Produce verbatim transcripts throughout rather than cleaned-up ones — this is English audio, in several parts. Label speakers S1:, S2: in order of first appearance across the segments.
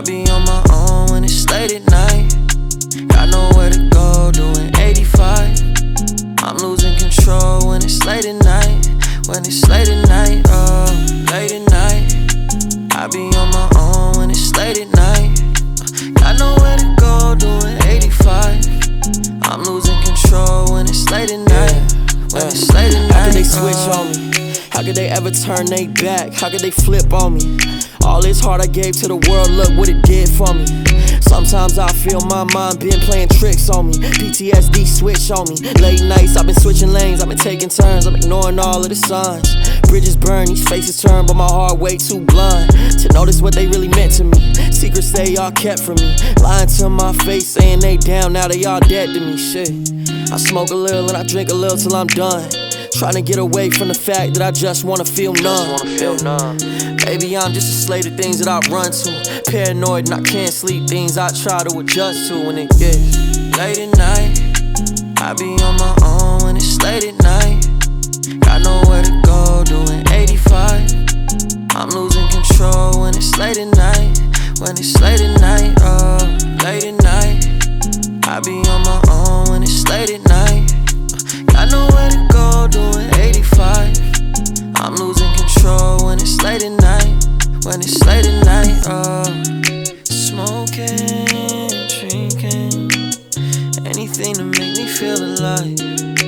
S1: be on my own when it's late at night. Got nowhere to go, doing eighty-five. I'm losing control when it's late at night. When it's late at night, oh, late at night. I be on my own when it's late at night. Got nowhere to go, doing eighty-five. I'm losing control when it's late at night. When it's late at night.
S2: How could they switch on me? How could they ever turn they back? How could they flip on me? All this heart I gave to the world, look what it did for me. Sometimes I feel my mind been playing tricks on me. P T S D switch on me. Late nights, I've been switching lanes, I've been taking turns, I'm ignoring all of the signs. Bridges burn, these faces turn, but my heart way too blind to notice what they really meant to me. Secrets they all kept from me, lying to my face, saying they down, now they all dead to me. Shit, I smoke a little and I drink a little till I'm done, trying to get away from the fact that I just wanna feel numb.
S1: Just wanna feel numb.
S2: Baby, I'm just a slave to things that I run to. Paranoid and I can't sleep, things I try to adjust to when it gets
S1: late at night. I be on my own when it's late at night. Got nowhere to go, doing eighty-five. I'm losing control when it's late at night. When it's late at night, oh, late at night. I be on my own when it's late at night. Got nowhere to go, doing eighty-five. I'm losing control when it's late at night. When it's late at night, oh. Smoking, drinking, anything to make me feel alive.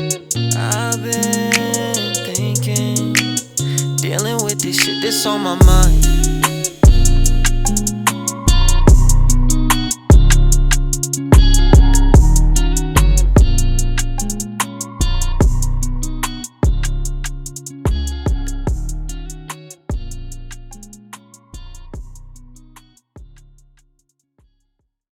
S1: I've been thinking, dealing with this shit that's on my mind.